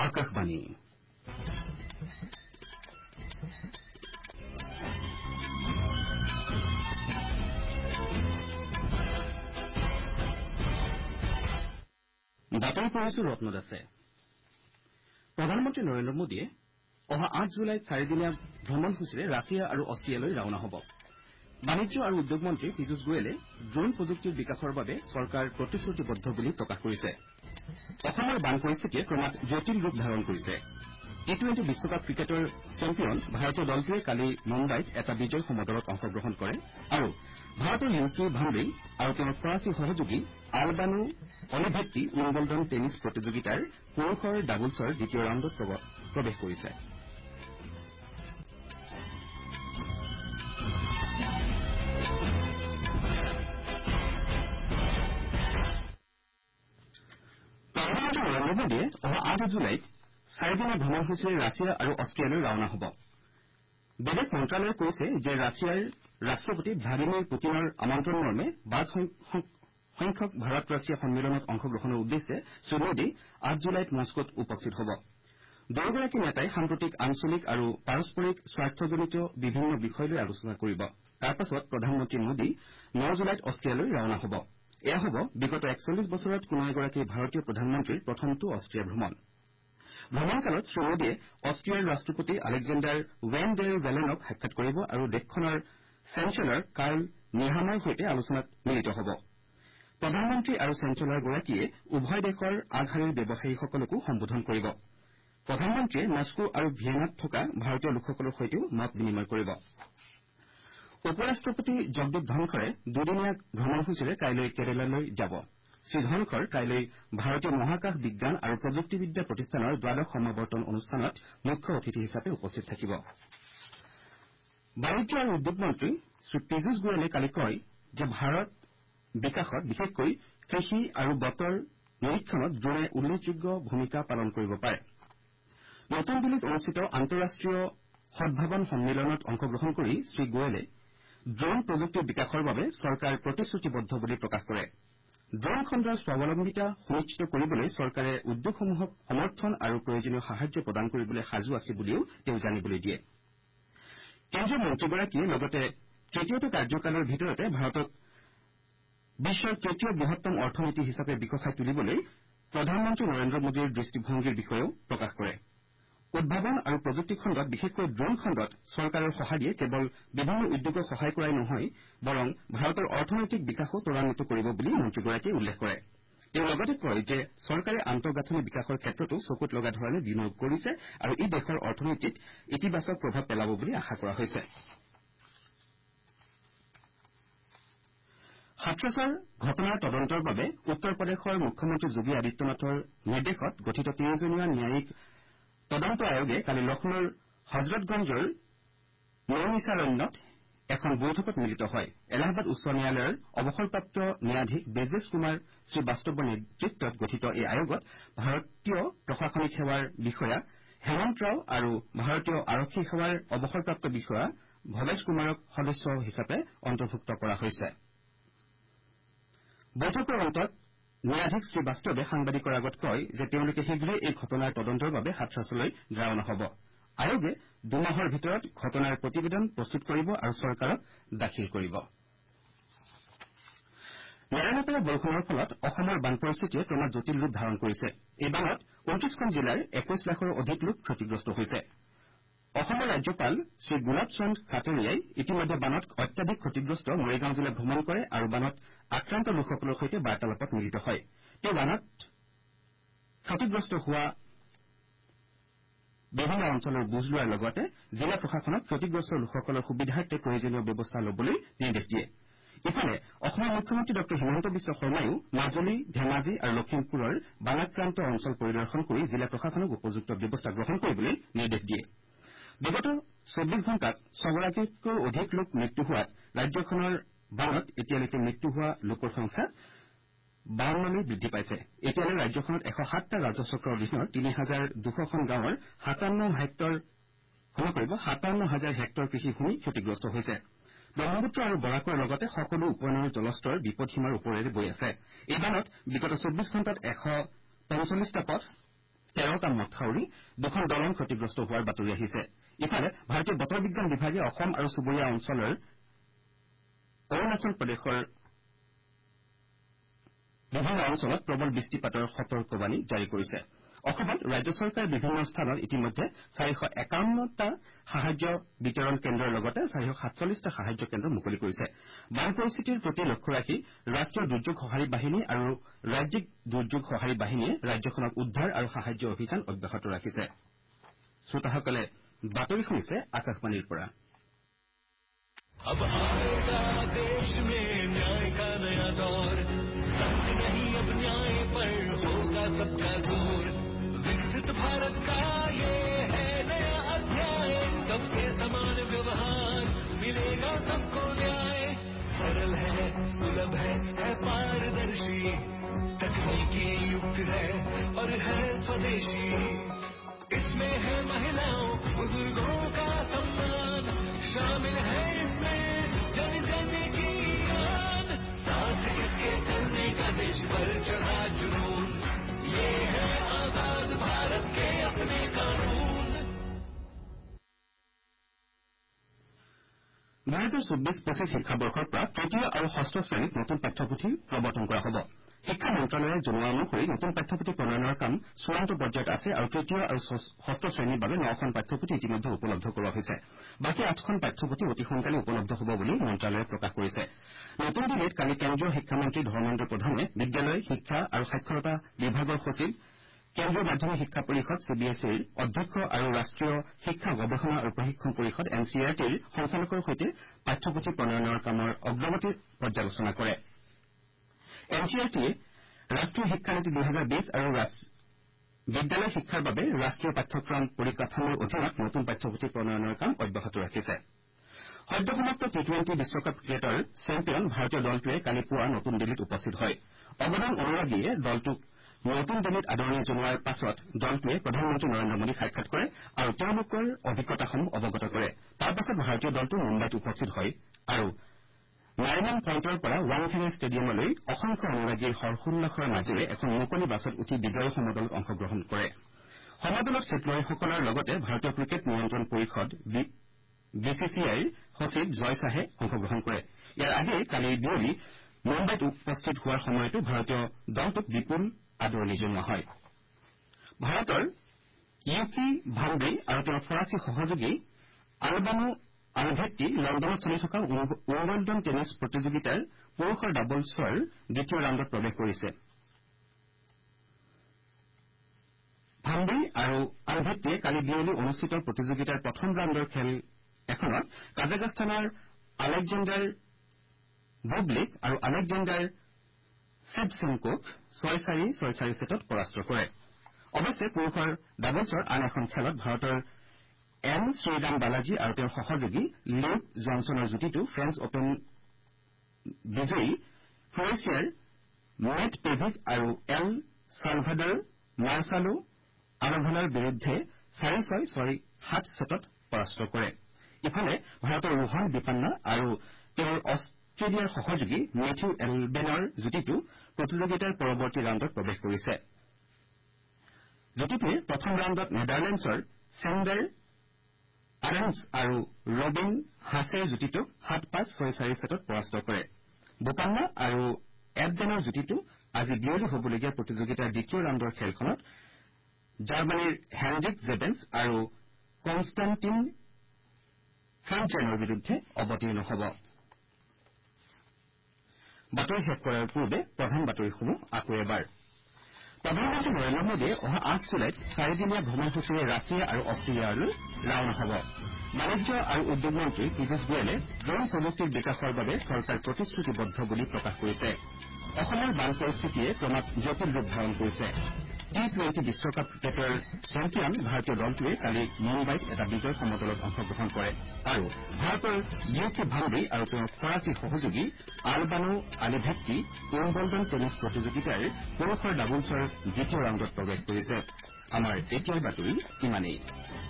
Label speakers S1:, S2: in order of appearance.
S1: আকাশবাণী বাতৰি পঢ়িছো ৰত্ন দাসে। প্ৰধানমন্ত্ৰী নৰেন্দ্ৰ মোদীয়ে অহা 8 জুলাইত 4দিনীয়া ভ্ৰমণসূচীৰে ৰাছিয়া আৰু অষ্ট্ৰিয়ালৈ ৰাওনা হ'ব। বাণিজ্য আৰু উদ্যোগ মন্ত্ৰী পীযুষ গোৱেলে ড্ৰোন প্ৰযুক্তিৰ বিকাশৰ বাবে চৰকাৰ প্ৰতিশ্ৰুতিবদ্ধ বুলি প্ৰকাশ কৰিছে। অসমৰ বান পৰিস্থিতিয়ে ক্ৰমাৎ জটিল ৰূপ ধাৰণ কৰিছে। টি-20 বিশ্বকাপ ক্ৰিকেটৰ চেম্পিয়ন ভাৰতীয় দলটোৱে কালি মুম্বাইত এটা বিজয় সমদলত অংশগ্ৰহণ কৰে আৰু ভাৰতৰ ইউকি ভাম্বে আৰু তেওঁৰ ফৰাচী সহযোগী আলবানো অলিভেট্টি উইম্বলডন টেনিছ প্ৰতিযোগিতাৰ পুৰুষৰ ডাবলছৰ দ্বিতীয় ৰাউণ্ডত প্ৰৱেশ কৰিছে। প্ৰধানমন্ত্ৰী নৰেন্দ্ৰ মোদীয়ে অহা 8 জুলাইত 4দিনীয়া ভ্ৰমণসূচীৰে ৰাছিয়া আৰু অষ্ট্ৰিয়ালৈ ৰাওনা হ'ব। বিদেশ মন্ত্ৰালয়ে কৈছে যে ৰাছিয়াৰ ৰাষ্ট্ৰপতি ভ্লাডিমিৰ পুটিনৰ আমন্ত্ৰণমৰ্মে 5সংখ্যক ভাৰত ৰাছিয়া সন্মিলনত অংশগ্ৰহণৰ উদ্দেশ্যে শ্ৰীমোদী 8 জুলাইত মস্কোত উপস্থিত হ'ব। দুয়োগৰাকী নেতাই সাম্প্ৰতিক আঞ্চলিক আৰু পাৰস্পৰিক স্বাৰ্থজনিত বিভিন্ন বিষয় লৈ আলোচনা কৰিব। তাৰ পাছত প্ৰধানমন্ত্ৰী মোদী 9 জুলাইত অষ্ট্ৰিয়ালৈ ৰাওনা হ'ব। এয়া হ'ব বিগত 41 বছৰত কোনো এগৰাকী ভাৰতীয় প্ৰধানমন্ত্ৰীৰ প্ৰথমটো অষ্ট্ৰিয়া ভ্ৰমণ। ভ্ৰমণকালত শ্ৰীমোদীয়ে অষ্ট্ৰিয়াৰ ৰাষ্ট্ৰপতি আলেকজেণ্ডাৰ ৱেন ডেৰ বেলেনক সাক্ষাৎ কৰিব আৰু দেশখনৰ চেঞ্চেলৰ কাৰ্ল নেহামৰ সৈতে আলোচনাত মিলিত হ'ব। প্ৰধানমন্ত্ৰী আৰু চেঞ্চেলৰগৰাকীয়ে উভয় দেশৰ আগশাৰীৰ ব্যৱসায়ীসকলকো সম্বোধন কৰিব। প্ৰধানমন্ত্ৰীয়ে মস্কো আৰু ভিয়েনাত থকা ভাৰতীয় লোকসকলৰ সৈতেও মত বিনিময় কৰিব। উপ ৰাষ্ট্ৰপতি জগদীপ ধনখৰে দুদিনীয়া ভ্ৰমণসূচীৰে কাইলৈ কেৰালালৈ যাব। শ্ৰীধনখৰ কাইলৈ ভাৰতীয় মহাকাশ বিজ্ঞান আৰু প্ৰযুক্তিবিদ্যা প্ৰতিষ্ঠানৰ 12শ সমাৱৰ্তন অনুষ্ঠানত মুখ্য অতিথি হিচাপে উপস্থিত থাকিব। বাণিজ্য আৰু উদ্যোগ মন্ত্ৰী শ্ৰী পীযুষ গোৱেলে কালি কয় যে ভাৰত বিকাশত বিশেষকৈ কৃষি আৰু বতৰ নিৰীক্ষণত ড্ৰোনে উল্লেখযোগ্য ভূমিকা পালন কৰিব পাৰে। নতুন দিল্লীত অনুষ্ঠিত আন্তঃৰাষ্ট্ৰীয় সদ্ভাৱন সন্মিলনত অংশগ্ৰহণ কৰি শ্ৰীগোৱেলে ড্ৰোন প্ৰযুক্তিৰ বিকাশৰ বাবে চৰকাৰ প্ৰতিশ্ৰুতিবদ্ধ বুলি প্ৰকাশ কৰে। ড্ৰোন খণ্ডৰ স্বাৱলম্বিতা সুনিশ্চিত কৰিবলৈ চৰকাৰে উদ্যোগসমূহক সমৰ্থন আৰু প্ৰয়োজনীয় সাহায্য প্ৰদান কৰিবলৈ সাজু আছে বুলিও তেওঁ জানিবলৈ দিয়ে। কেন্দ্ৰীয় মন্ত্ৰীগৰাকীয়ে লগতে তৃতীয়টো কাৰ্যকালৰ ভিতৰতে ভাৰতক বিশ্বৰ তৃতীয় বৃহত্তম অৰ্থনীতি হিচাপে বিকশাই তুলিবলৈ প্ৰধানমন্ত্ৰী নৰেন্দ্ৰ মোদীৰ দৃষ্টিভংগীৰ বিষয়েও প্ৰকাশ কৰে। উদ্ভাৱন আৰু প্ৰযুক্তি খণ্ডত বিশেষকৈ ড্ৰোন খণ্ডত চৰকাৰৰ সঁহাৰিয়ে কেৱল বিভিন্ন উদ্যোগক সহায় কৰাই নহয় বৰং ভাৰতৰ অৰ্থনৈতিক বিকাশো ত্বৰান্বিত কৰিব বুলি মন্ত্ৰীগৰাকীয়ে উল্লেখ কৰে। তেওঁ লগতে কয় যে চৰকাৰে আন্তঃগাঁথনি বিকাশৰ ক্ষেত্ৰতো চকুত লগা ধৰণে বিনিয়োগ কৰিছে আৰু ই দেশৰ অৰ্থনীতিত ইতিবাচক প্ৰভাৱ পেলাব বুলি আশা কৰা হৈছে। হাথৰাছৰ ঘটনাৰ তদন্তৰ বাবে উত্তৰ প্ৰদেশৰ মুখ্যমন্ত্ৰী যোগী আদিত্যনাথৰ নিৰ্দেশত গঠিত 3জনীয়া ন্যায়িক তদন্ত আয়োগে কালি লক্ষ্ণৌৰ হজৰতগঞ্জৰ নৌনিচাৰণ্যত এখন বৈঠকত মিলিত হয়। এলাহাবাদ উচ্চ ন্যায়ালয়ৰ অৱসৰপ্ৰাপ্ত ন্যায়াধীশ ব্ৰিজেশ কুমাৰ শ্ৰীবাস্তৱৰ নেতৃত্বত গঠিত এই আয়োগত ভাৰতীয় প্ৰশাসনিক সেৱাৰ বিষয়া হেমন্ত ৰাও আৰু ভাৰতীয় আৰক্ষী সেৱাৰ অৱসৰপ্ৰাপ্ত বিষয়া ভৱেশ কুমাৰক সদস্য হিচাপে অন্তৰ্ভুক্ত কৰা হৈছে। বৈঠকৰ অন্তত ন্যায়াধীশ শ্ৰীবাস্তৱে সাংবাদিকৰ আগত কয় যে তেওঁলোকে শীঘ্ৰেই এই ঘটনাৰ তদন্তৰ বাবে হাথৰাছলৈ ৰাওনা হ'ব। আয়োগে 2 মাহৰ ভিতৰত ঘটনাৰ প্ৰতিবেদন প্ৰস্তুত কৰিব আৰু চৰকাৰক দাখিল কৰিব। নেৰানেপেৰা বৰষুণৰ ফলত অসমৰ বান পৰিস্থিতিয়ে ক্ৰমাৎ জটিল ৰূপ ধাৰণ কৰিছে। এই বানত 29খন জিলাৰ 21 লাখৰো অধিক লোক ক্ষতিগ্ৰস্ত হৈছে। অসমৰ ৰাজ্যপাল শ্ৰী গুলাব চন্দ খাটৰিয়াই ইতিমধ্যে বানত অত্যাধিক ক্ষতিগ্ৰস্ত মৰিগাঁও জিলা ভ্ৰমণ কৰে আৰু বানত আক্ৰান্ত লোকসকলৰ সৈতে বাৰ্তালাপত মিলিত হয়। তেওঁ বানত ক্ষতিগ্ৰস্ত হোৱা বিভিন্ন অঞ্চলৰ বুজ লোৱাৰ লগতে জিলা প্ৰশাসনক ক্ষতিগ্ৰস্ত লোকসকলৰ সুবিধাৰ্থে প্ৰয়োজনীয় ব্যৱস্থা ল'বলৈ নিৰ্দেশ দিয়ে। ইফালে অসমৰ মুখ্যমন্ত্ৰী ডঃ হিমন্ত বিশ্ব শৰ্মায়ো মাজুলী ধেমাজি আৰু লখিমপুৰৰ বানাক্ৰান্ত অঞ্চল পৰিদৰ্শন কৰি জিলা প্ৰশাসনক উপযুক্ত ব্যৱস্থা গ্ৰহণ কৰিবলৈ নিৰ্দেশ দিয়ে। বিগত 24 ঘণ্টাত 6গৰাকীতকৈ অধিক লোক মৃত্যু হোৱাত ৰাজ্যখনৰ বানত এতিয়ালৈকে মৃত্যু হোৱা লোকৰ সংখ্যা 52লৈ বৃদ্ধি পাইছে। এতিয়ালৈ ৰাজ্যখনত 107টা ৰাজচক্ৰৰ অধীনৰ ৩,২০০খন গাঁৱৰ 57,000 হেক্টৰ কৃষিভূমি ক্ষতিগ্ৰস্ত হৈছে। ব্ৰহ্মপুত্ৰ আৰু বৰাকৰ লগতে সকলো উপনৈৰ জলস্তৰ বিপদসীমাৰ ওপৰেৰে বৈ আছে। এই বানত বিগত 24 ঘণ্টাত 145টা পথ 13টা মথাউৰি 2খন দলং ক্ষতিগ্ৰস্ত হোৱাৰ বাতৰি আহিছে ইফালে ভাৰতীয় বতৰ বিজ্ঞান বিভাগে অসম আৰু চুবুৰীয়া অঞ্চলৰ অৰুণাচল প্ৰদেশৰ বিভিন্ন অঞ্চলত প্ৰবল বৃষ্টিপাতৰ সতৰ্কবাণী জাৰি কৰিছে অসমত ৰাজ্য চৰকাৰে বিভিন্ন স্থানত ইতিমধ্যে 451টা সাহায্য বিতৰণ কেন্দ্ৰৰ লগতে 447টা সাহায্য কেন্দ্ৰ মুকলি কৰিছে বান পৰিস্থিতিৰ প্ৰতি লক্ষ্য ৰাখি ৰাষ্ট্ৰীয় দুৰ্যোগ সঁহাৰি বাহিনী আৰু ৰাজ্যিক দুৰ্যোগ সঁহাৰি বাহিনীয়ে ৰাজ্যখনত উদ্ধাৰ আৰু সাহায্য অভিযান অব্যাহত ৰাখিছে শ্ৰোতাসকলে বাতৰি শুনিছে আকাশবাণীৰ পৰা
S2: अब आएगा देश में न्याय का नया दौर संत नहीं अब न्याय पर होगा सबका जोर विकसित भारत का ये है नया अध्याय सबसे समान व्यवहार मिलेगा सबको न्याय सरल है सुलभ है पारदर्शी तकनीकी युक्त है और है स्वदेशी इसमें है महिलाओं बुजुर्गों का सम्मान शामिल है इसमें जन जन की आन साथ इसके चलने का देश पर चढ़ा जुनून ये है आजाद भारत के अपने कानून
S1: 2024-25 শিক্ষাবৰ্ষৰ পৰা তৃতীয় আৰু ষষ্ঠ শ্ৰেণীত নতুন পাঠ্যপুথি প্ৰৱৰ্তন কৰা হ'ব শিক্ষা মন্ত্ৰালয়ে জনোৱা অনুসৰি নতুন পাঠ্যপুথি প্ৰণয়নৰ কাম চূড়ান্ত পৰ্যায়ত আছে আৰু তৃতীয় আৰু ষষ্ঠ শ্ৰেণীৰ বাবে 9খন পাঠ্যপুথি ইতিমধ্যে উপলব্ধ কৰোৱা হৈছে বাকী 8খন পাঠ্যপুথি অতি সোনকালে উপলব্ধ হ'ব বুলি মন্ত্ৰালয়ে প্ৰকাশ কৰিছে নতুন দিল্লীত কালি কেন্দ্ৰীয় শিক্ষামন্ত্ৰী ধৰ্মেন্দ্ৰ প্ৰধানে বিদ্যালয় শিক্ষা আৰু সাক্ষৰতা বিভাগৰ সচিব কেন্দ্ৰীয় মাধ্যমিক শিক্ষা পৰিষদ চিবিএছইৰ অধ্যক্ষ আৰু ৰাষ্ট্ৰীয় শিক্ষা গৱেষণা আৰু প্ৰশিক্ষণ পৰিষদ এনচিইআৰটিৰ সঞ্চালকৰ সৈতে পাঠ্যপুথি প্ৰণয়নৰ কামৰ অগ্ৰগতিৰ পৰ্যালোচনা কৰে এনচিইআৰটিয়ে ৰাষ্ট্ৰীয় শিক্ষানীতি 2020 আৰু বিদ্যালয় শিক্ষাৰ বাবে ৰাষ্ট্ৰীয় পাঠ্যক্ৰম পৰিকাঠামোৰ অধীনত নতুন পাঠ্যপুথি প্ৰণয়নৰ কাম অব্যাহত ৰাখিছে সদ্য সমাপ্ত টি-20 বিশ্বকাপ ক্ৰিকেটৰ চেম্পিয়ন ভাৰতীয় দলটোৱে কালি পুৱা নতুন দিল্লীত উপস্থিত হয় অৱদান অনুৰাগীয়ে দলটোক নতুন দিল্লীত আদৰণি জনোৱাৰ পাছত দলটোৱে প্ৰধানমন্ত্ৰী নৰেন্দ্ৰ মোদীক সাক্ষাৎ কৰে আৰু তেওঁলোকৰ অভিজ্ঞতাসমূহ অৱগত কৰে তাৰ পাছত ভাৰতীয় দলটো মুম্বাইত উপস্থিত হয় আৰু নাৰিমন পইণ্টৰ পৰা ৱাংখেড়ে ষ্টেডিয়ামলৈ অসংখ্য অনুৰাগীৰ হৰ্ষোল্লাসৰ মাজেৰে এখন মুকলি বাছত উঠি বিজয় সমদলত অংশগ্ৰহণ কৰে সমদলত খেলুৱৈসকলৰ লগতে ভাৰতীয় ক্ৰিকেট নিয়ন্ত্ৰণ পৰিষদ বিচিচিআইৰ সচিব জয় শ্বাহে অংশগ্ৰহণ কৰে ইয়াৰ আগেয়ে কালি বিয়লি মুম্বাইত উপস্থিত হোৱাৰ সময়তো ভাৰতীয় দলটোক বিপুল আদৰণি জনোৱা হয় ভাৰতৰ ইউকি ভাণ্ডে আৰু তেওঁৰ ফৰাচী সহযোগী আলবানো আলভেট্টি লণ্ডনত চলি থকা উইম্বলডন টেনিছ প্ৰতিযোগিতাৰ পুৰুষৰ ডাবলছৰ দ্বিতীয় ৰাউণ্ডত প্ৰৱেশ কৰিছে ভাণ্ডে আৰু আলভেট্টিয়ে কালি বিয়লি অনুষ্ঠিত প্ৰতিযোগিতাৰ প্ৰথম ৰাউণ্ডৰ খেল এখনত কাজাখস্তানৰ আলেকজেণ্ডাৰ বুবলিক আৰু আলেকজেণ্ডাৰ ছেভচেনকোক 6-4, 6-4 ছেটত পৰাস্ত কৰে অৱশ্যে পুৰুষৰ ডাবলছৰ আন এখন খেলত ভাৰতৰ এম শ্ৰীৰাম বালাজী আৰু তেওঁৰ সহযোগী লিউক জনছনৰ যুটিটো ফ্ৰেঞ্চ অপেন বিজয়ী ক্ৰৱেছিয়াৰ মেট পেভিক আৰু এল ছালভাডৰ মাৰ্চালো আৰাভালাৰ বিৰুদ্ধে 4-6, 6-7 ছেটত পৰাস্ত কৰে ইফালে ভাৰতৰ ৰোহন বিপান্না আৰু তেওঁৰ অষ্ট্ৰেলিয়াৰ সহযোগী মেথিউ এলবেনৰ যুটিটো প্ৰতিযোগিতাৰ পৰৱৰ্তী ৰাউণ্ডত প্ৰৱেশ কৰিছে যুটিটোৱে প্ৰথম ৰাউণ্ডত নেডাৰলেণ্ডছৰ চেণ্ডাৰ আৰেন্স আৰু ৰবিন হাছেৰ যুটিটোক 7-5, 6-4 ছেটত পৰাস্ত কৰে বোপান্না আৰু এডডেনৰ যুটিটো আজি বিয়লি হ'বলগীয়া প্ৰতিযোগিতাৰ দ্বিতীয় ৰাউণ্ডৰ খেলখনত জাৰ্মানীৰ হেনৰিক জেবেন্স আৰু কনষ্টাণ্টিন ফ্ৰেঞ্চেনৰ বিৰুদ্ধে অৱতীৰ্ণ হ'ব বাতৰি শেষ কৰাৰ পূৰ্বে প্ৰধান বাতৰিসমূহ আকৌ এবাৰ প্ৰধানমন্ত্ৰী নৰেন্দ্ৰ মোদীয়ে অহা 8 জুলাইত 4দিনীয়া ভ্ৰমণসূচীৰে ৰাছিয়া আৰু অষ্ট্ৰেলিয়ালৈ ৰাওনা হ'ব বাণিজ্য আৰু উদ্যোগ মন্ত্ৰী পীযুষ গোৱেলে ড্ৰোন প্ৰযুক্তিৰ বিকাশৰ বাবে চৰকাৰ প্ৰতিশ্ৰুতিবদ্ধ বুলি প্ৰকাশ কৰিছে অসমৰ বান পৰিস্থিতিয়ে ক্ৰমাৎ জটিল ৰূপ ধাৰণ কৰিছে টি-20 বিশ্বকাপ ক্ৰিকেটৰ চেম্পিয়ন ভাৰতীয় দলটোৱে কালি মুম্বাইত এটা বিজয় সমদলত অংশগ্ৰহণ কৰে আৰু ভাৰতৰ ইউকি ভাণ্ডে আৰু তেওঁৰ ফৰাচী সহযোগী আলবানো আলিভেট্টি উইম্বলডন টেনিছ প্ৰতিযোগিতাৰ পুৰুষৰ ডাবলছৰ দ্বিতীয় ৰাউণ্ডত প্ৰৱেশ কৰিছে আমাৰ এতিয়াৰ বাতৰি ইমানেই